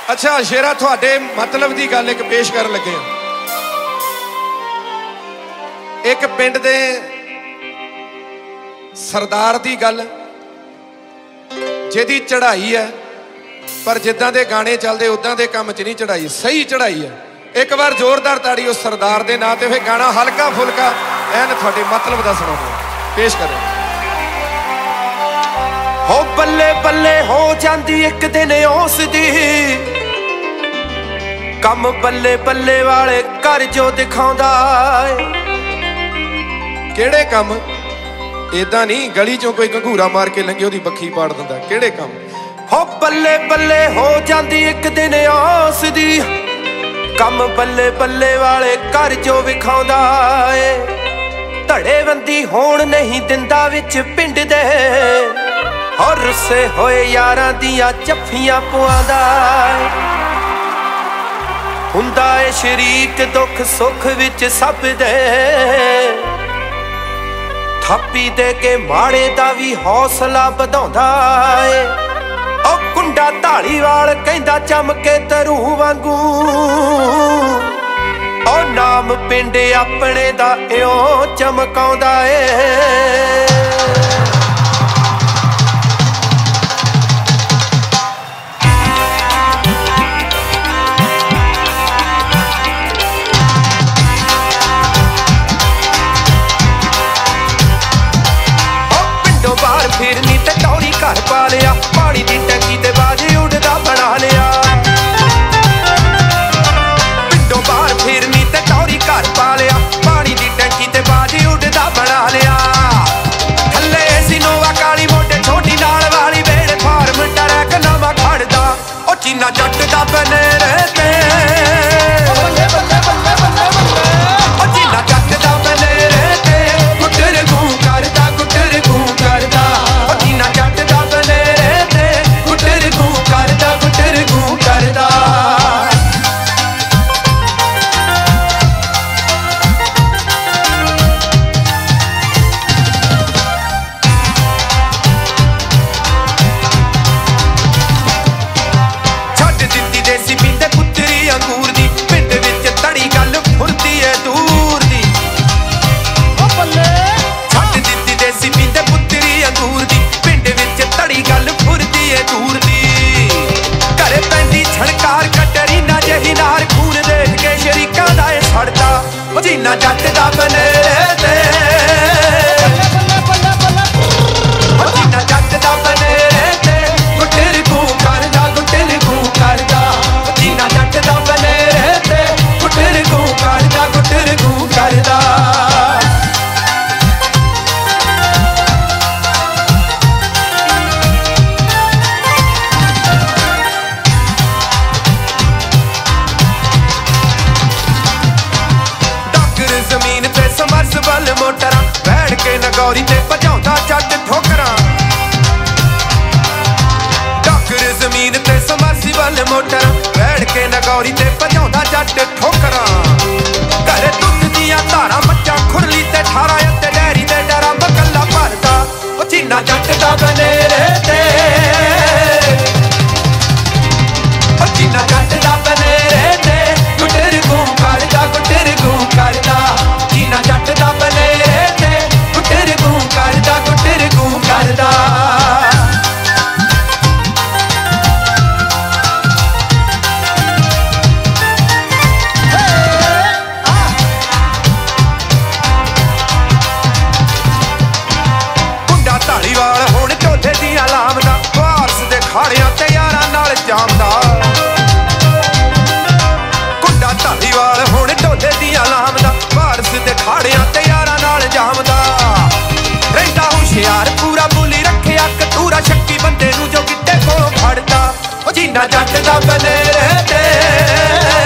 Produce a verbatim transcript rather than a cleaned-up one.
अच्छा शेरा थोड़े मतलब की गल एक पेश कर लगे हैं। एक पिंड दे सरदार की गल जिहदी चढ़ाई है पर जिद्दां दे गाने चलते उदां दे काम च नहीं चढ़ाई, सही चढ़ाई है। एक बार जोरदार ताड़ी उस सरदार दे नां ते फिर गाना हल्का फुल्का एन थोड़े मतलब दा सुणाओ, पेश करो। हो बल्ले बल्ले हो जांदी एक दिन उस दी कम बल्ले बल्ले वाले कर जो दिखाउंदा केड़े कम इदां नहीं गली चों कोई घंघूरा मार के लंघे ओदी बखी पाड़ दिंदा, केड़े कम। हो बल्ले बल्ले हो जांदी एक दिन उस दी कम बल्ले बल्ले वाले कर जो विखाउंदा ए धड़े बंदी होण नहीं दिंदा विच पिंड दे और रुस्से होए यारां दियां जफ्फियां पवांदा हुंदा ए शरीक दुख सुख विच सब दे थापी दे के माड़े दा भी हौसला वधाउंदा ए ओ कुंडा धालीवाल कहंदा चमके तरू वांगू ओ नाम पिंड अपने दा इउं चमकाउंदा ए। फिरनी ते टौरी घर पा लिया पानी दी टंकी ते बाजी उड़दा बना लिया पिंडों बाहर फिरनी ते टौरी घर पा लिया पानी दी टंकी ते बाजी उड़दा बना लिया थल्ले सिनोवा काली मोटे छोटी नाल वाली वेड़ फार्म टरैक नवा खड़दा ओ चीना जट दा बने रहते बल्ले बल्ले बल्ले बल्ले बल्ले ओ चीना जट दा बने रहते गुटर गूं करदा गुटर गूं करदा चीना जट दा बने रहते गुटर गूं करदा गुटर गूं करदा। छड्ड दित्ती देसी पींदे पुत्तरी अंगूर दी पिंड विच तड़ी गल फुरदी ऐ दूर दी ओ बल्ले छड्ड दित्ती देसी पींदे पुत्तरी अंगूर दी पिंड विच तड़ी गल फुरदी ऐ दूर दी घरे पैंदी छणकार कटरी ना जही नार खून देख के शरीकां दा ए सड़दा ओ जीना जट दा बने रहते ओ जीना जट दा बने रहते गुटर गूं करदा गुटर गूं करदा ओ जीना जट दा बने रहते गुटर गूं करदा गुटर गूं करदा। समरसबल मोटरां बैठ के नगौरी ते भजाउंदा जट ठोकरां डाकर जमीन ते समरसबल मोटरां बैठ के नगौरी ते भजाउंदा जट ठोकरां घर दुੱਧ ਦੀਆਂ ਧਾਰਾਂ ਮੱਝਾਂ ਖੁਰਲੀ ਤੇ ਠਾਰਾਂ ਉੱਤੇ ਡੈਰੀ ਦੇ ਡਰਾਂ ਮਕੱਲਾ ਭਰਦਾ ਉਹ ਚੀਨਾ ਜੱਟ ਦਾ ਬਨੇ ਰਹਤੇ ਉਹ ਚੀਨਾ ਜੱਟ ਦਾ ਬਨੇ ਰਹਤੇ ਗੁਟਰ ਗੂੰ ਕਰਦਾ ਗੁਟਰ ਗੂੰ ਕਰਦਾ ਚੀਨਾ ਜੱਟ ਦਾ ਬਨੇ ਰਹਤੇ ਗੁਟਰ ਗੂੰ ਕਰਦਾ ਗੁਟਰ ਗੂੰ ਕਰਦਾ। ਕੁੰਡਾ ਧਾਲੀਵਾਲ ਹੁਣ ਢੋਲੇ ਦੀਆਂ ਲਾਮਦਾ ਵਾਰਸ ਦੇ ਖਾੜਿਆਂ ਤੇ ਯਾਰਾਂ ਨਾਲ ਜਾਮਦਾ ਕੁੰਡਾ ਧਾਲੀਵਾਲ ਹੁਣ ਢੋਲੇ ਦੀਆਂ ਲਾਮਦਾ ਵਾਰਸ ਦੇ ਖਾੜਿਆਂ ਤੇ ਯਾਰਾਂ ਨਾਲ ਜਾਮਦਾ ਰਹਿੰਦਾ ਹੁਸ਼ਿਆਰ ਪੂਰਾ ਬੋਲੀ ਰੱਖਿਆ ਕਤੂਰਾ ਸ਼ੱਕੀ ਬੰਦੇ ਨੂੰ ਜੋ ਗਿੱਟੇ ਕੋਲੋਂ ਫੜਦਾ ਉਹ ਜੀਨਾ ਜੱਟ ਦਾ ਬਨੇ ਰਹਤੇ